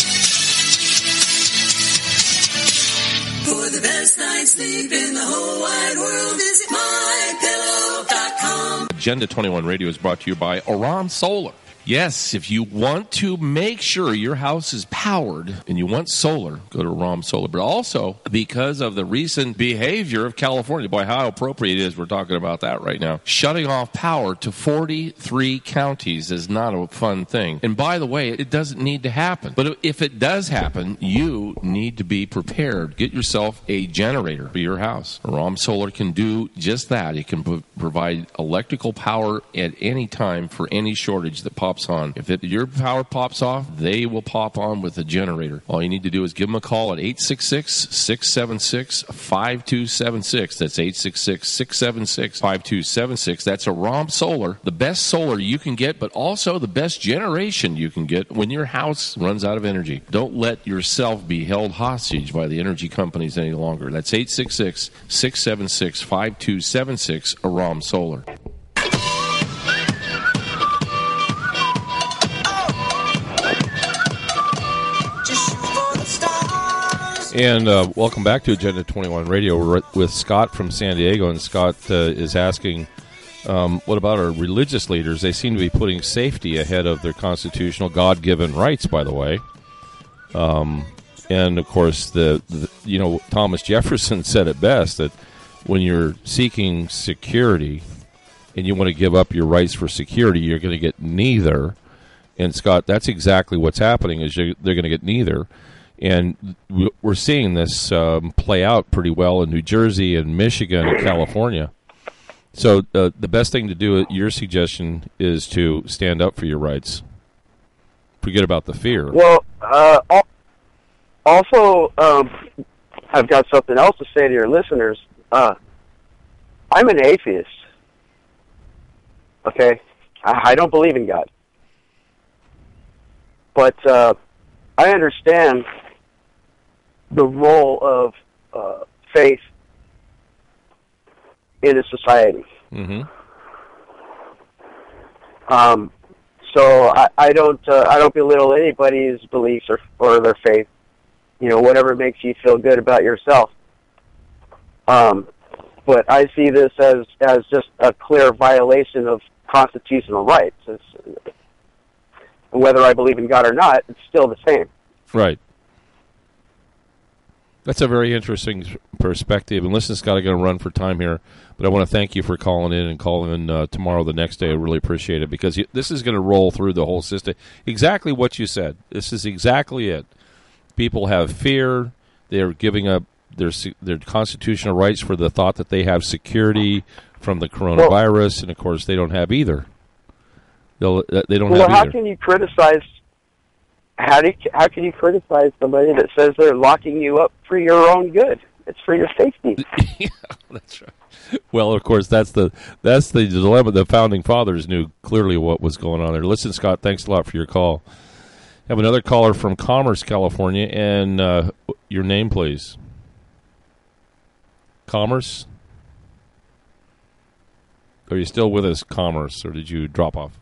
For the best night's sleep in the whole wide world, visit my pillow dot com. Agenda twenty-one Radio is brought to you by Aram Solar. Yes, if you want to make sure your house is powered and you want solar, go to Aram Solar. But also, because of the recent behavior of California, boy, how appropriate it is we're talking about that right now. Shutting off power to forty-three counties is not a fun thing. And by the way, it doesn't need to happen. But if it does happen, you need to be prepared. Get yourself a generator for your house. Aram Solar can do just that. It can pro- provide electrical power at any time for any shortage that pops on. If it, your power pops off, they will pop on with a generator. All you need to do is give them a call at eight six six, six seven six, five two seven six. That's eight six six, six seven six, five two seven six. That's Aram Solar, the best solar you can get, but also the best generation you can get when your house runs out of energy. Don't let yourself be held hostage by the energy companies any longer. That's eight six six, six seven six, five two seven six, Aram Solar. And uh, welcome back to Agenda twenty-one Radio. We're with Scott from San Diego, and Scott uh, is asking, um, what about our religious leaders? They seem to be putting safety ahead of their constitutional, God-given rights, by the way. Um, and, of course, the, the you know, Thomas Jefferson said it best, that when you're seeking security and you want to give up your rights for security, you're going to get neither. And, Scott, that's exactly what's happening, is they're going to get neither. And we're seeing this um, play out pretty well in New Jersey and Michigan and California. So uh, the best thing to do, your suggestion, is to stand up for your rights. Forget about the fear. Well, uh, also, um, I've got something else to say to your listeners. Uh, I'm an atheist. Okay? I, I don't believe in God. But uh, I understand the role of uh, faith in a society. Mm-hmm. Um, so I, I don't uh, I don't belittle anybody's beliefs or or their faith. You know, whatever makes you feel good about yourself. Um, but I see this as as just a clear violation of constitutional rights. It's, whether I believe in God or not, it's still the same. Right. That's a very interesting perspective. And listen, Scott, I'm going to run for time here, but I want to thank you for calling in and calling in uh, tomorrow, the next day. I really appreciate it, because you, this is going to roll through the whole system. Exactly what you said. This is exactly it. People have fear. They're giving up their their constitutional rights for the thought that they have security from the coronavirus, well, and, of course, they don't have either. They'll, they don't well, have how either. can you criticize... How do you, how can you criticize somebody that says they're locking you up for your own good? It's for your safety. Yeah, that's right. Well, of course, that's the that's the dilemma. The founding fathers knew clearly what was going on there. Listen, Scott, thanks a lot for your call. I have another caller from Commerce, California, and uh, your name, please. Commerce? Are you still with us, Commerce, or did you drop off?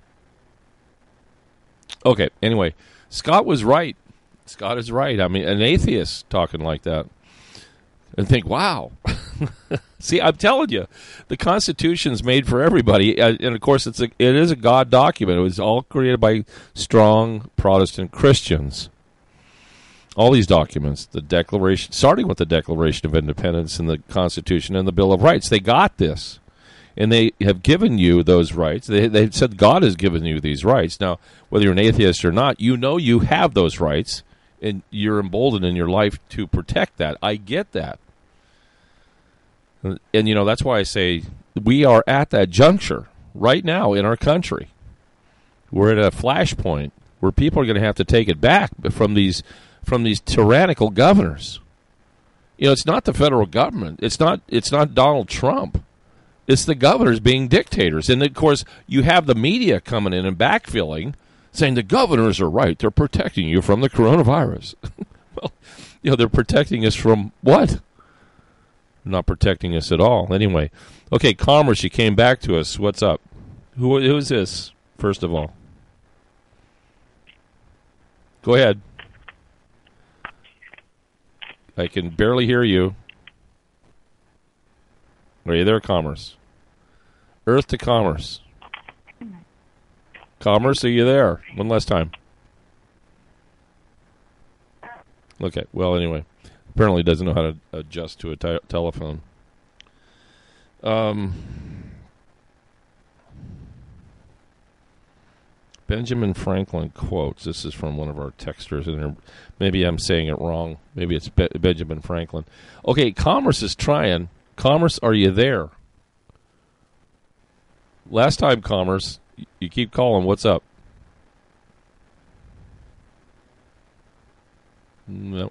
Okay, anyway. Scott was right. Scott is right. I mean, an atheist talking like that. And think, wow. See, I'm telling you, the Constitution's made for everybody. And, of course, it's a, it is a God document. It was all created by strong Protestant Christians. All these documents, the Declaration, starting with the Declaration of Independence and the Constitution and the Bill of Rights, they got this. And they have given you those rights. They, they've said God has given you these rights. Now, whether you're an atheist or not, you know you have those rights, and you're emboldened in your life to protect that. I get that. And, and, you know, that's why I say we are at that juncture right now in our country. We're at a flashpoint where people are going to have to take it back from these from these tyrannical governors. You know, it's not the federal government. It's not. It's not Donald Trump. It's the governors being dictators. And, of course, you have the media coming in and backfilling, saying the governors are right. They're protecting you from the coronavirus. Well, you know, they're protecting us from what? Not protecting us at all. Anyway, okay, Commerce, you came back to us. What's up? Who, who is this, first of all? Go ahead. I can barely hear you. Are you there, Commerce? Earth to Commerce. Commerce, are you there? One last time. Okay, well, anyway. Apparently doesn't know how to adjust to a te- telephone. Um, Benjamin Franklin quotes. This is from one of our texters. And maybe I'm saying it wrong. Maybe it's Be- Benjamin Franklin. Okay, Commerce is trying. Commerce, are you there? Last time, Commerce, you keep calling. What's up? Nope.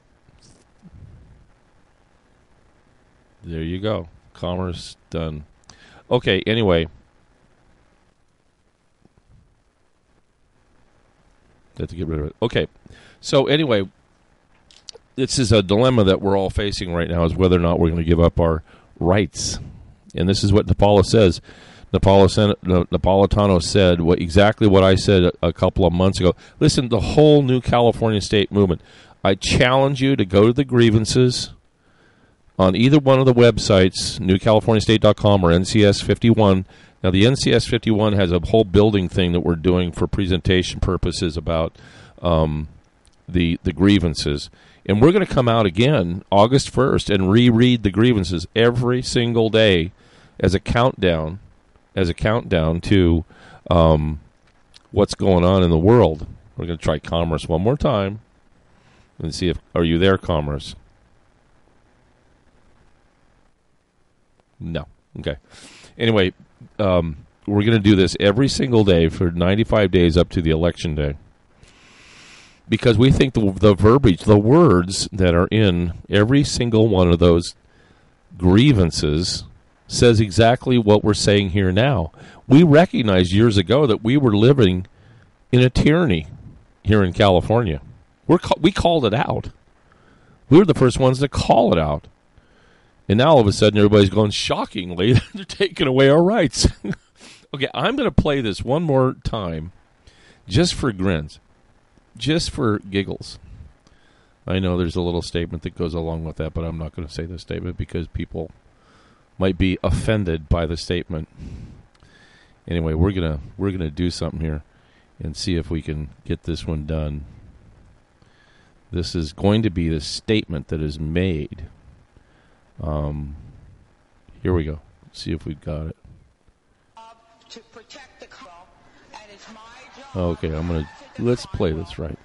There you go. Commerce done. Okay, anyway. Have to get rid of it. Okay. So anyway, this is a dilemma that we're all facing right now, is whether or not we're going to give up our rights. And this is what Napolitano says. Napolitano said what exactly what I said a, a couple of months ago. Listen, the whole New California State movement. I challenge you to go to the grievances on either one of the websites, new california state dot com or N C S fifty-one. Now, the N C S fifty-one has a whole building thing that we're doing for presentation purposes about um, the the grievances. And we're going to come out again August first and reread the grievances every single day as a countdown, as a countdown to um, what's going on in the world. We're going to try Commerce one more time and see if, are you there, Commerce? No. Okay. Anyway, um, we're going to do this every single day for ninety-five days up to the election day. Because we think the, the verbiage, the words that are in every single one of those grievances says exactly what we're saying here now. We recognized years ago that we were living in a tyranny here in California. We're we called it out. We were the first ones to call it out. And now all of a sudden everybody's going, shockingly, they're taking away our rights. Okay, I'm going to play this one more time just for grins, just for giggles. I know there's a little statement that goes along with that, but I'm not going to say the statement because people might be offended by the statement. Anyway, we're gonna we're gonna do something here and see if we can get this one done. This is going to be the statement that is made. Um, here we go. Let's see if we've got it. To protect the co- and it's my job. Okay, I'm gonna let's play this right.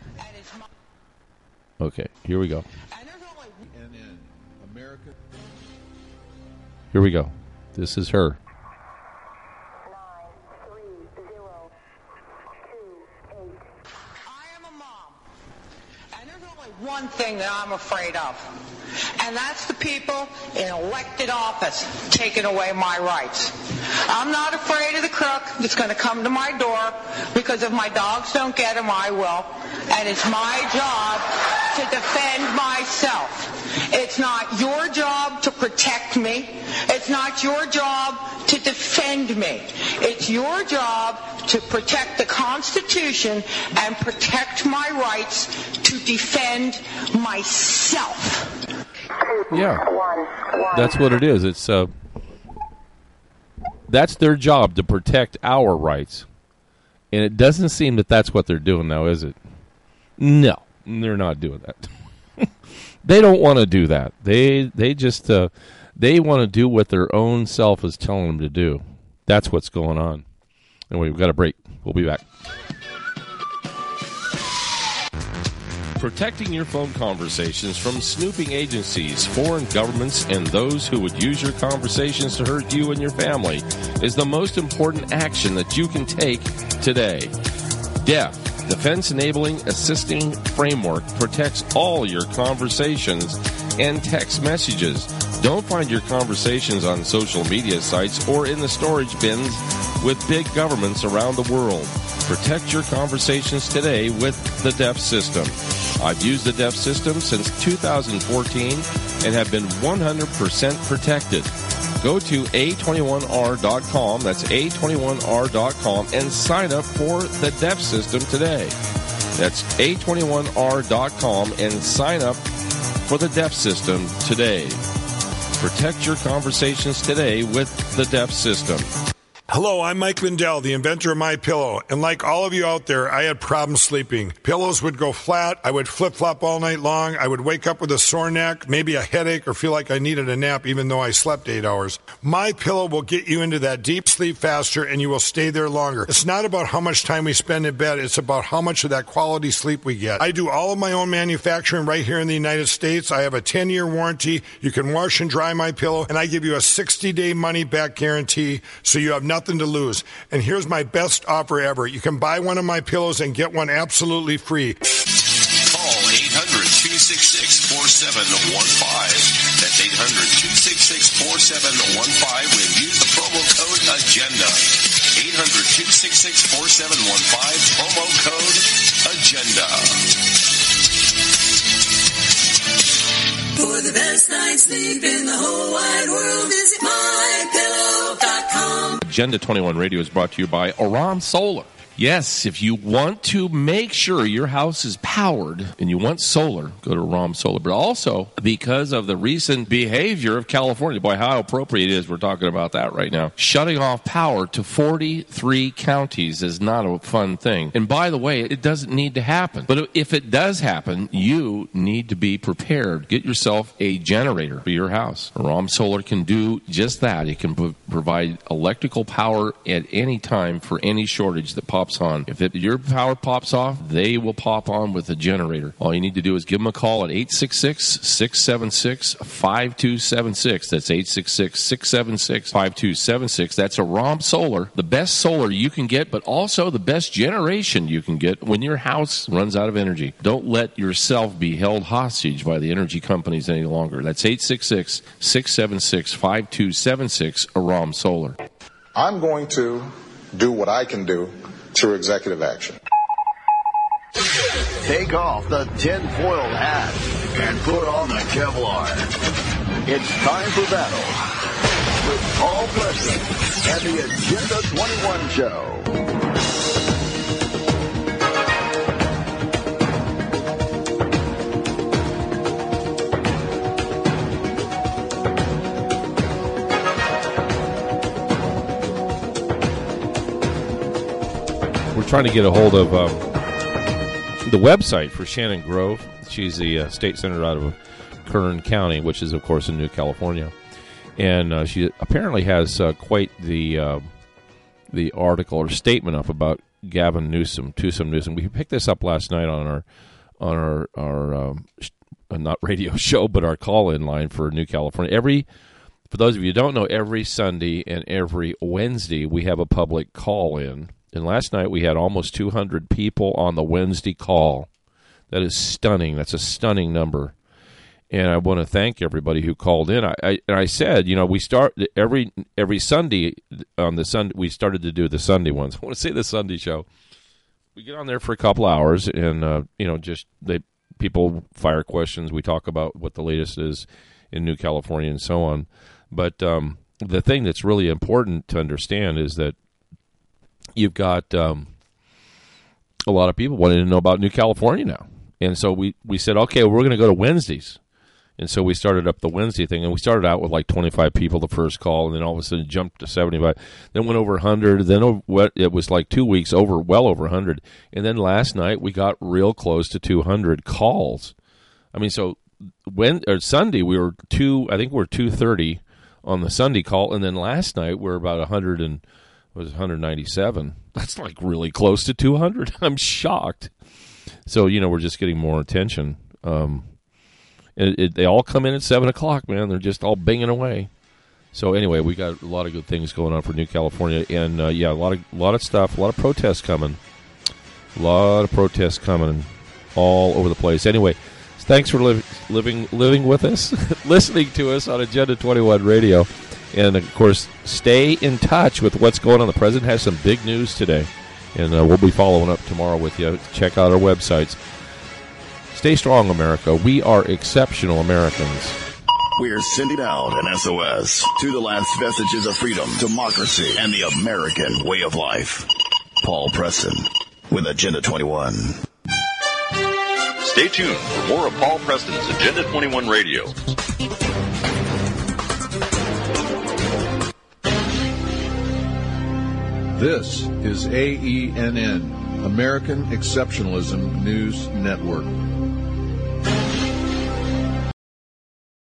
Okay, here we go. And in America. Here we go. This is her. One thing that I'm afraid of, and that's the people in elected office taking away my rights. I'm not afraid of the crook that's going to come to my door, because if my dogs don't get him, I will. And it's my job to defend myself. It's not your job to protect me. It's not your job to defend me. It's your job to protect the Constitution and protect my rights to defend myself. Yeah, that's what it is. It's uh, that's their job, to protect our rights. And it doesn't seem that that's what they're doing now, is it? No, they're not doing that. They don't want to do that. They they just uh, they want to do what their own self is telling them to do. That's what's going on. Anyway, we've got a break. We'll be back. Protecting your phone conversations from snooping agencies, foreign governments, and those who would use your conversations to hurt you and your family is the most important action that you can take today. D E F, Defense Enabling Assisting Framework, protects all your conversations and text messages. Don't find your conversations on social media sites or in the storage bins with big governments around the world. Protect your conversations today with the D E F system. I've used the D E F system since two thousand fourteen and have been one hundred percent protected. Go to A twenty-one R dot com, that's A twenty-one R dot com, and sign up for the D E F system today. That's A twenty-one R dot com and sign up for the D E F system today. Protect your conversations today with the D E F system. Hello, I'm Mike Lindell, the inventor of MyPillow, and like all of you out there, I had problems sleeping. Pillows would go flat, I would flip-flop all night long, I would wake up with a sore neck, maybe a headache, or feel like I needed a nap even though I slept eight hours. MyPillow will get you into that deep sleep faster, and you will stay there longer. It's not about how much time we spend in bed, it's about how much of that quality sleep we get. I do all of my own manufacturing right here in the United States. I have a ten-year warranty. You can wash and dry MyPillow, and I give you a sixty-day money-back guarantee, so you have nothing to lose. And here's my best offer ever. You can buy one of my pillows and get one absolutely free. Call eight hundred, two six six, four seven one five. That's eight hundred, two six six, four seven one five when use the promo code AGENDA. eight hundred, two six six, four seven one five, promo code AGENDA. For the best night's sleep in the whole wide world, visit my pillow dot com. Agenda twenty-one Radio is brought to you by Aram Solar. Yes, if you want to make sure your house is powered and you want solar, go to Aram Solar. But also, because of the recent behavior of California, boy, how appropriate it is we're talking about that right now. Shutting off power to forty-three counties is not a fun thing. And by the way, it doesn't need to happen. But if it does happen, you need to be prepared. Get yourself a generator for your house. Aram Solar can do just that. It can pro- provide electrical power at any time for any shortage that pops on. If it, your power pops off, they will pop on with a generator. All you need to do is give them a call at eight six six, six seven six, five two seven six. That's eight six six, six seven six, five two seven six. That's Aram Solar, the best solar you can get, but also the best generation you can get when your house runs out of energy. Don't let yourself be held hostage by the energy companies any longer. That's eight six six, six seven six, five two seven six, Aram Solar. I'm going to do what I can do through executive action. Take off the tinfoil hat and put on the Kevlar. It's time for battle with Paul Preston and the Agenda twenty-one Show. We're trying to get a hold of um, the website for Shannon Grove. She's the uh, state senator out of Kern County, which is, of course, in New California. And uh, she apparently has uh, quite the uh, the article or statement up about Gavin Newsom, Tucson Newsom. We picked this up last night on our on our our um, not radio show, but our call-in line for New California. Every for those of you who don't know, every Sunday and every Wednesday we have a public call-in. And last night we had almost two hundred people on the Wednesday call. That is stunning. That's a stunning number. And I want to thank everybody who called in. I, I and I said, you know, we start every every Sunday on the Sunday. We started to do the Sunday ones. I want to say the Sunday show. We get on there for a couple hours, and uh, you know, just they people fire questions. We talk about what the latest is in New California and so on. But um, the thing that's really important to understand is that you've got um, a lot of people wanting to know about New California now. And so we, we said, okay, well, we're going to go to Wednesdays. And so we started up the Wednesday thing, and we started out with like twenty-five people the first call, and then all of a sudden jumped to seventy-five, then went over one hundred, then over, it was like two weeks over, well over one hundred. And then last night we got real close to two hundred calls. I mean, so when or Sunday we were two, I think we were two thirty on the Sunday call, and then last night we were about one hundred and was one ninety-seven. That's like really close to two hundred. I'm shocked. So, you know, we're just getting more attention. Um, it, it, they all come in at seven o'clock, man. They're just all binging away. So anyway, we got a lot of good things going on for New California. And, uh, yeah, a lot of a lot of stuff, a lot of protests coming. A lot of protests coming all over the place. Anyway, Thanks for li- living living with us, listening to us on Agenda twenty-one Radio. And, of course, stay in touch with what's going on. The President has some big news today, and uh, we'll be following up tomorrow with you. Check out our websites. Stay strong, America. We are exceptional Americans. We're sending out an S O S to the last vestiges of freedom, democracy, and the American way of life. Paul Preston with Agenda twenty-one. Stay tuned for more of Paul Preston's Agenda twenty-one Radio. This is A E N N, American Exceptionalism News Network.